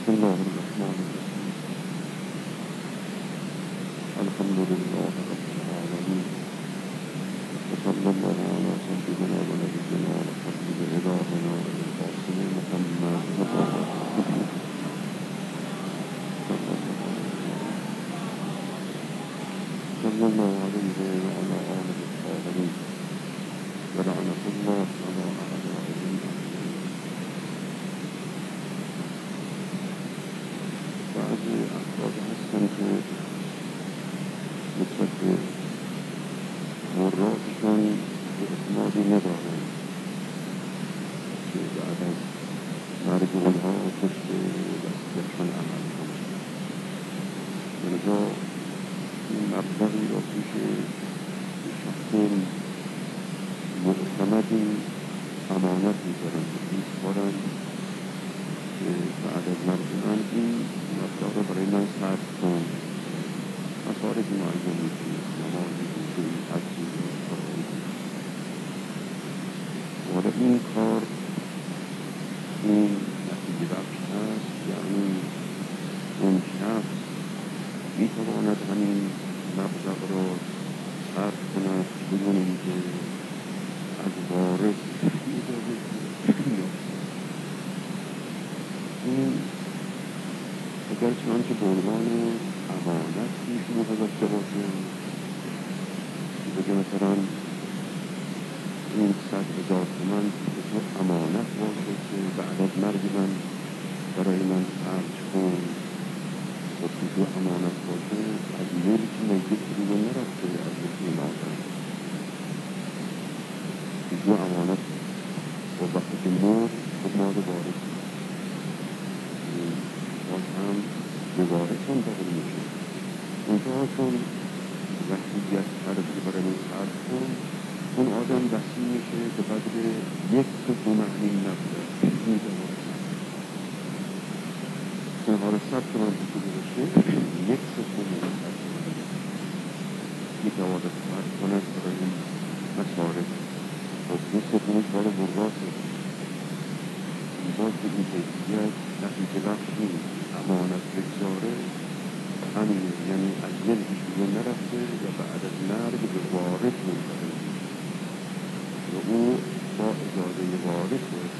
بسم الله الرحمن الرحیم. الحمد لله رب العالمین و صلی الله علی سیدنا و نبینا و حبیب الهنا القاسم محمد صلی الله علیه و علی آله الطاهرین و لعنة الله علی اعدائهم اجمعین. بعضی افراد هستن که نسبت به مرادشون اعتمادی ندارن که بعد از مرگ اونها پشت وصیتشون عمل کنن. لذا این مبلغی را پیش شخص معتمدی امانت می‌ذارن که می‌سپارن که بعد از مرگ من این مبلغ را برای من صرف کن. مصارف معینی که نمازی بودی، حجی بودی، فرائضی. حالا این کار این نتیجه بخش هست، یعنی اون شخص میتواند همین مبلغ را صرف کند بدون اینکه از وارث اجازه گیرد. این اگر چنانچه به عنوان امانت ایشون گذاشته باشه که بگه مثلا این 100,000 تومان به تو امانت باشه که بعد از مرگ من برای من خرج کن و تو امانت باشه، از ملک میت بیرون نرفته، از ملک مادر تو امانت و وقتی که مرد خود مال وارث باز هم به وارث منتقل میشه. اونجا چون وصیت کرده که برای من خرج کن، اون آدم وصی میشه به قدر 1/3 این مبلغ میده وارث. این وارث 100 تومان بوده باشه، 1/3 میتواند خرج کند برای این مصارف. خب 1/3 مال مرغاسه. باز به این حیثیت نتیجه بخش نیست. امانت بگذاره همینه، یعنی از ملکش بیرون نرفته و بعد از مرگ به وارث منتقل میشه و او با اجازه وارث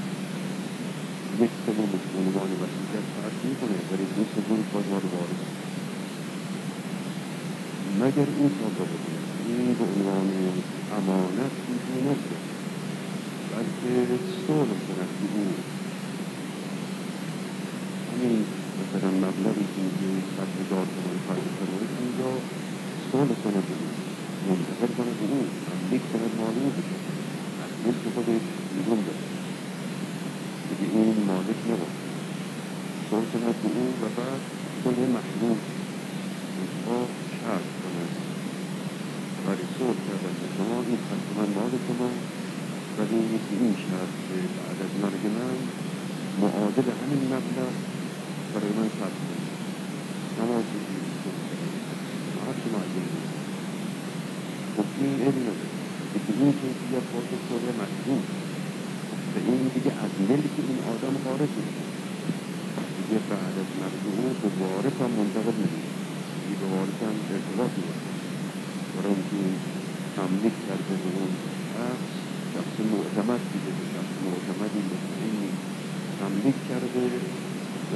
1/3 به عنوان وصیت خرج میکنه، ولی 2/3 باز مال وارث. مگر این کار را بکنه، این به عنوان امانت میتونه نگذاره، بلکه صلح کند که او همین مثلا مبلغی که میگه 100,000 تومان خرج فرمایید اینجا صلح کنه به او، منتقل کنه به او، تملیک کند مال او بشه، از ملک خودش بیرون بره، بگه این مالک نباشه، صلح کند به او و بعد صلح مشروط اونها شرط کند ولی صلح کردن به شما این 100 تومان مال شما، ولی یکی این شرط که بعد از مرگ من معادل همین مبلغ برای من صرف کنید. نماز بگیرید، هر چه معین بود. خب این علم نداره که به این کیفیت باشه صلح مشروط و این دیگه از ملک این آدم خارج میشه، دیگه بعد از مرگ او به وارث هم منتقل نمیشه، دیگه به وارث هم ارتباط میشه، برای اینکه تملیک کرده به اون شخص معتمد دیگه، به شخص معتمدی مطمئنی تملیک کرده و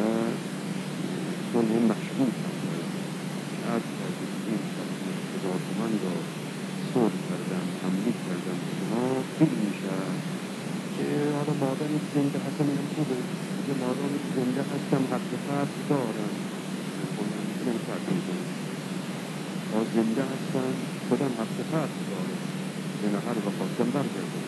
صلح مشروط هم باید شرط کرده که این 100,000 تومان را صلح کردم، تملیک کردم به شما، این میشه که حالا مادامی که زنده هستم اینم خوبه دیگه، مادامی که زنده هستم حق فرض دارم، خودم میتونم فرض میکنم تا زنده هستم، خودم حق فرض دارم، یعنی هر وقتم برگردم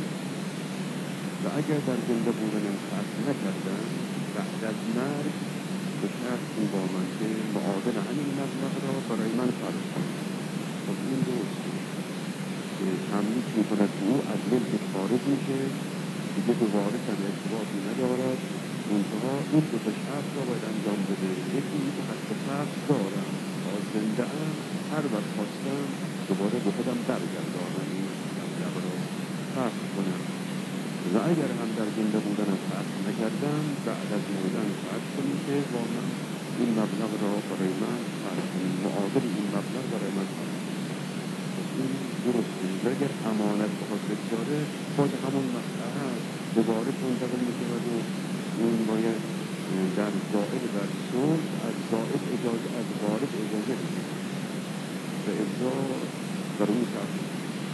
و اگر در زنده بودنم فرض نکردم بعد از مرگ به شرط این با من که معادل همین مبلغ را برای من فرض کنم. خب این درسته که تملیک میکند که او از ملکش خارج میشه، دیگه به وارث هم ارتباطی ندارد. منتها این دو تا شرط را باید انجام بده، یکی این که حق فرض دارم، تا زنده ام هر وقت خواستم دوباره به خودم برگردانم این مبلغ را فرض کنم، و اگر هم در زنده بودنم فرض نکردم بعد از مردن فرض کنیم که واقعا این مبلغ را برای من خرج کنید، معادل این مبلغ برای من خرج کنید. این درست نیست. اگر امانت بخواد بگذاره باز همون مسئله هست، دوباره منتقل میشود و اون باید در زائد بر صلح از زائد اجازه، از وارد اجازه بگیرد و ابزا بر اون تحقیق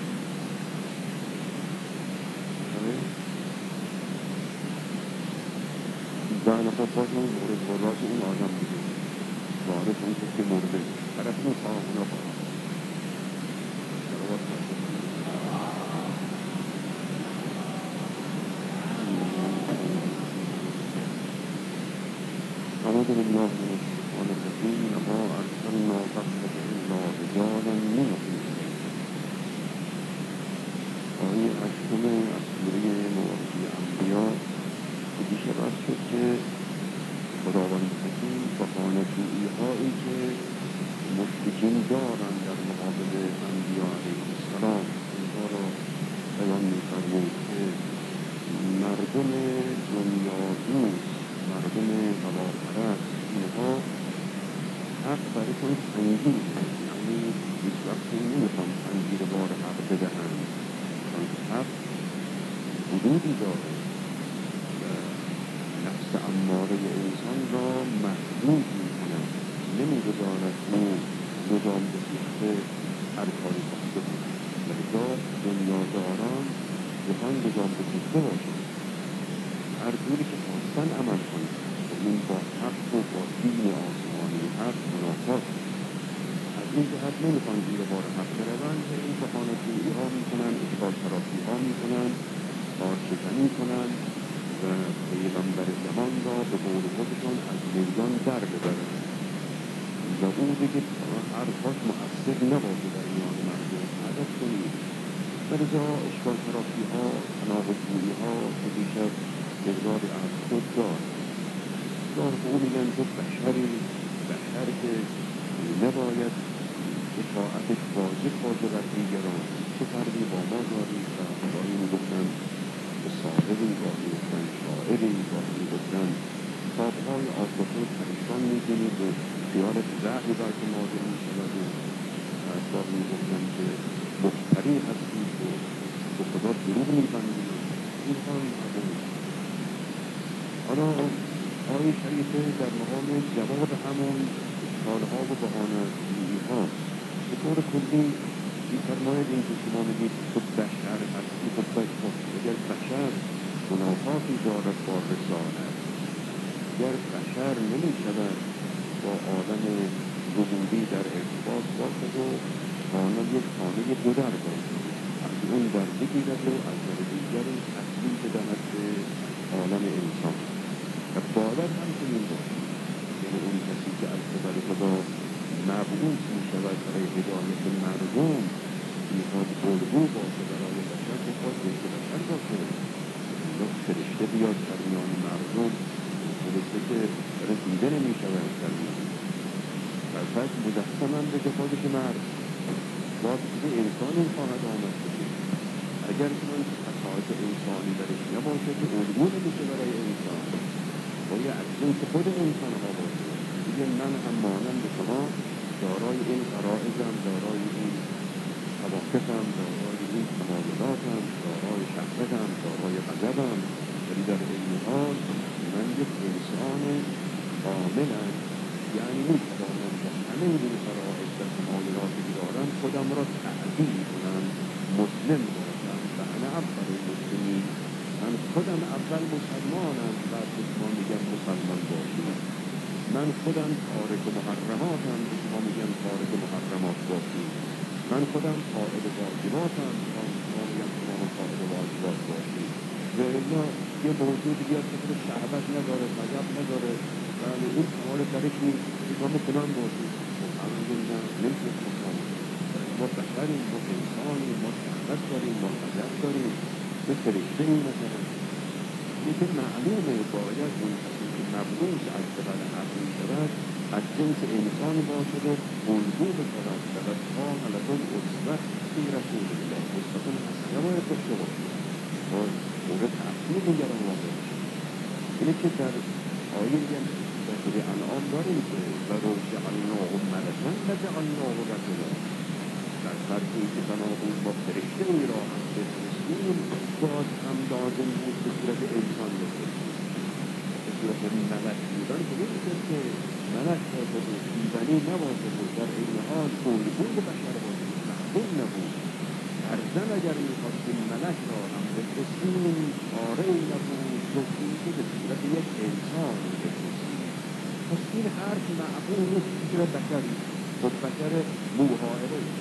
و نفر باز اون مورد وراس اون آدم بگیر وارد اون که مرده طرف اون خواه اونا خواه سلوات أعوذ بالله من الشيطان الرجيم وما أرسلنا قبلك إلا رجالا من الإنس. آیه هشتم از سوره معارفه انبیا که دیشب عرض شد که خداوند حکیم بهانه‌جویی هایی که مشرکین دارند در مقابل انبیا علیه السلام اینها را بیان می‌فرمود که مردم دنیادوست، مردم هواپرست، اینها حق برایشان سنگین است، یعنی هیچ وقت نمیخوان زیر بار حق بدهند، چون حق حدودی داره و نفس اماره انسان را محدود میکند، نمیگذارد او نظام بسیخته هر کاری خواسته کند. لذا دنیاداران بخوان نظام بسیخته باشند، هر جوری که خواستن عمل کنند و این با حق و با دین آسمانی حق منافات. از این جهت نمیخوان زیر بار حق بروند و این بهانه‌جویی ها میکنند، اشکال شرافی ها میکنند، کارشکنی کنند و پیغمبر زمان را به قول خودشان از میدان در ببرند و او بگه حرفاش مؤثر نباشه در میان مردم. عدد کنید برزا اشکال شرافی ها، تناقض‌جویی ها که دیشب مقداری از خود دارد. گاه به او میگن تو بشری، بشر که نباید اطاعتش واجب باشه بر دیگران، چه فرقی با ما داری؟ و گاهی میگفتن صاحبی، گاهی میگفتن شاعری، گاهی میگفتن کتابهای آسفه پریشان میکنید و خیالت رعی بر که نازل میشود و گاهی میگفتن که مفتری هستید و به خدا دروغ میبندید. این هم حالا آیه شریفه در مقام جواب همون اشکالها و بهانه‌جویی ها به طور کلی می‌فرماید این که شما میگید تو بشر هستی، خب اگر بشر منافاتی دارد با رسالت، اگر بشر نمی‌شود با عالم ربوبی در ارتباط باشد و خانه یک خانه دو در باشد، از اون در بگیرد و از در دیگر تسلیم بدهد به عالم انسان و باور هم کنیم باشد. یعنی اون کسی که از قبل خدا مبعوث می‌شود برای هدایت مردم، میخواد الگو باشه برای بشر، میخواد مثل بشر باشه، یا فرشته بیاد در میان مردم، فرشته که رسیده نمی‌شود در میان و پس مجسماً به خودش مرد باز که انسان خواهد آمد بشه. اگر چون خصائص انسانی درش نباشه که الگو نمیشه برای انسان، باید از جنس خود انسان ها باشه. دیگه من هم مانند شما دارای این غرائزم، دارای این حواکفم، دارای این تمایلاتم، دارای شهوتم، دارای غضبم، ولی در این حال من یک انسان کاملم، یعنی میتوانم با همه این غرائز و تمایلاتی که دارم خودم را تعدیل کنم، مسلم باشم و انا اول المسلمین. من خودم اول مسلمانم، بعد به شما میگم مسلمان باشید. من خودم تارک محرماتم، به شما میگم تارک محرمات باشید. من خودم قائل واجباتم، به شما میگم شما قائل واجبات باشید. و الا یه موجودی بیاد که خود شهوت نداره، غضب نداره، ولی اون کمال درش نیست، شما فلان باشید. خب همین نه نمیشه شما. ما بشریم، ما انسانیم، ما شهوت داریم، ما غضب داریم، به فرشته این مثلا یه که معلومه باید اون کسی که مبعوث از قبل حق می شود از جنس انسان باشد و الگو بشود لقد کان لکم اسوة فی رسول الله. اسوة حسنه باید داشته باشید، باید مورد تأثیر دیگران واقع باشید. اینه که در آیه میگن در سوره انعام داریم که و رو جعلناه ملکا لجعلناه رجلا، در فرق این که بنا بود با فرشته ای را هم بفرستیم، باز هم لازم بود به صورت انسان بفرستیم. به صورت ملک بودن که نمی‌شد که ملک باشه بود، دیدنی نباشه بود، در این حال الگوی بشر باشه، معقول نبود. ارزن اگر می‌خواستیم ملک را هم بفرستیم، آره نبود جز این که به صورت یک انسان بفرستیم. پس این حرف معقول نیست که بشری خود بشر موها الیه،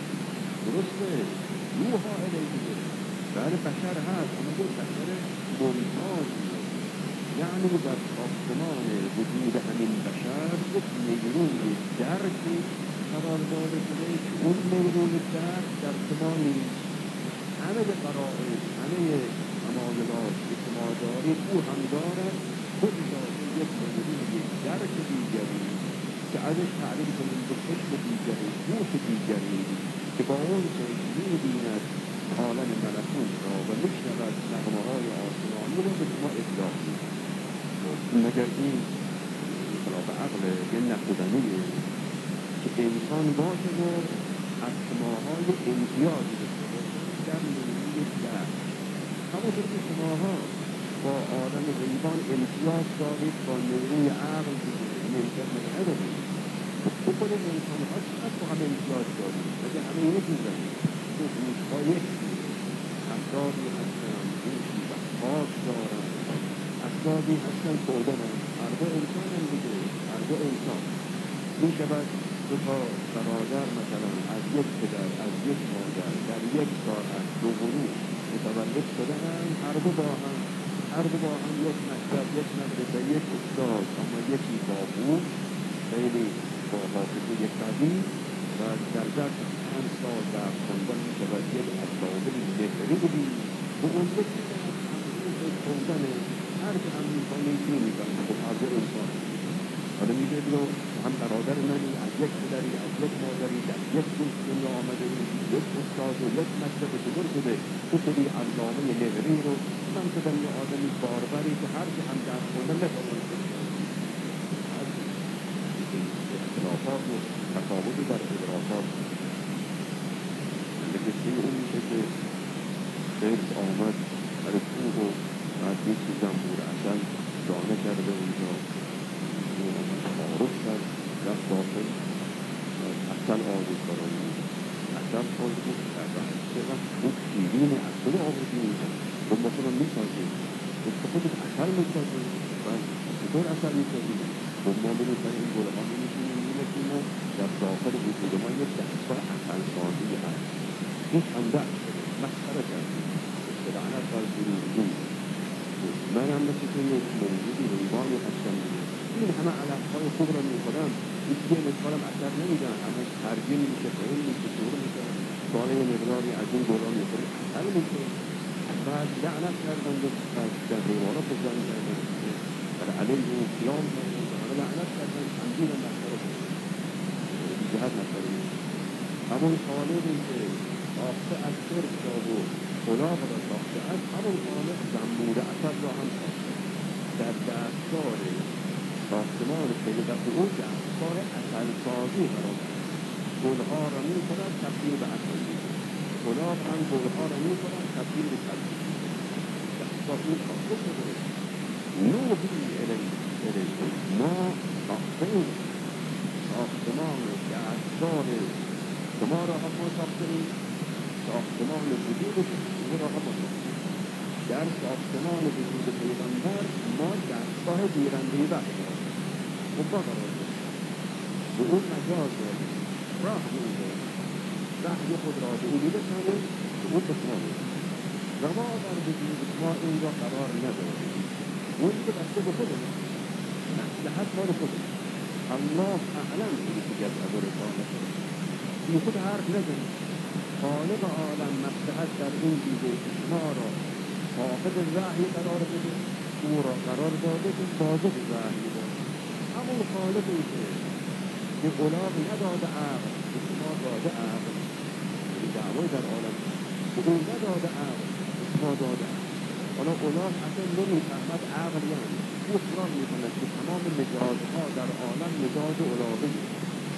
درسته موها الیه دیگه، بله بشر هست اما یک بشر ممتازی، یعنی در ساختمان وجود همین بشر یک نیروی درکی قرار داده شده که اون نیروی درک در شما نیست. همه قرائز، همه تمایلات که شما دارید او هم دارد، خود داره یک نیروی درک دیگری که ازش تعبیر کنیم به چشم دیگری، گوش دیگری که با اون چشم می‌بیند عالم ملکوت را و میشنود نغمه‌های آسمانی را به شما اطلاق می‌دهد. مگر این خلاف عقل یه نخودنیه که انسان باشه و از شماهای امتیازی داشته باشه در نیروی درک، همونطور که شماها با آدم حیوان امتیاز دارید با نیروی عقل دیگه، امتیاز ندارید. تو خود انسان ها چقدر با هم امتیاز دارید؟ مگه همه یک میزنید؟ تو گوشها یک میزنید، افرادی هستن گوشی و خاک دارن، افرادی هستن خوردنن، هر دو انسان هم دیگه، هر دو انسان. این شود دو تا برادر مثلا از یک پدر از یک مادر در یک ساعت دو گروه متولد شدن، هر دو با هم یک مکتب، یک مدرسه، یک استاد، اما یکی با بود خیلی با حافظه قوی و در ظرف 5 سال درس خوندن میشود یک اساطیری نهری به اون یکی در همون خوندن هر که هم میکنه چی میکنه خب هر دو انسان. حالا میگه رو هم برادر منی، از یک پدری از یک مادری در یک گوش دنیا آمده، یک استاد و یک مکتب بزرگ شده، تو شدی علامه نهری رو، من شدم یه آدمی باربری که هر که هم درس خوندن نتوانه اختلافات و تفاوتی در ادراکات. نتیجه اون میشه که خیلی آمد در کوه و از یک زنبور عسل دانه کرده اونجا تعارف کرد، رفت داخل عسل آورد برای اون، عسل خواهد بود کردن چقدر خوب شیرین عسل آوردی اینجا خب ما خودم میسازیم تو خودت عسل میسازیم و چطور عسل میسازیم؟ خب ما برای این گله ها میشونیم میمکنیم و در داخل وجود ما یک دستگاه عسل سازی هست. این خنده شده مسخره کردیم استدعانت بر دروغجوی من هم مثل که یک موجودی حیوانی هستم دیگه، این همه علفهای خوب را میخورم، هیچ یه مثالم اثر نمیدن، همه خرگین میشه، خیل میشه، شور میشه، ساله مقداری از این گلا میخوری اثر میشه. بعد لعنت کردن در حیوانات بزن کردن در علیه و قیام کردن، حالا لعنت کردن تنظیم مسخره کنن جهت مسخره میشه. همون خالقی که ساخته از سرک را و کلاه را ساخته از همون خالق زنبور عسل را هم ساخته در دستگاه ساختمان خیلی او دستگاه عسل سازی قرار داد. گلها را می‌خورد تبدیل به عسل می‌شود، کلاه هم گلها را می‌خورد تبدیل به سبزی می‌شود. دستگاه این ساخته شده نوحی الیه ما ساخته‌ایم ساختمان دستگاه شما را هم ما ساخته‌ایم، ساختمان وجود شما را هم ما ساخته‌ایم. در ساختمان وجود پیغمبر ما دستگاه گیرنده‌ای وحی داریم، خب قرار داریم به اون مجاز داریم، راه می‌داریم، وحی خود را به اونی بسانیم که اون به شما می‌داریم و ما در وجود شما اینجا قرار نداریم. اون که بسته به خودمون مصلحت مال خودمون، الله اعلم که جذب رسالت این خود حرف نزنید. خالق عالم مصلحت در این دیده که شما را حافظ وحی قرار بده، او را قرار داده که صادق وحی باشه. همون خالقی که غلام نداده عقل به شما داده عقل، این دعوای در عالم که او نداده عقل به شما داده عقل. حالا الاغ اصلا نمیفهمد عقل یعنی او قرآن میکند که تمام مجازها در عالم مجاز الاغی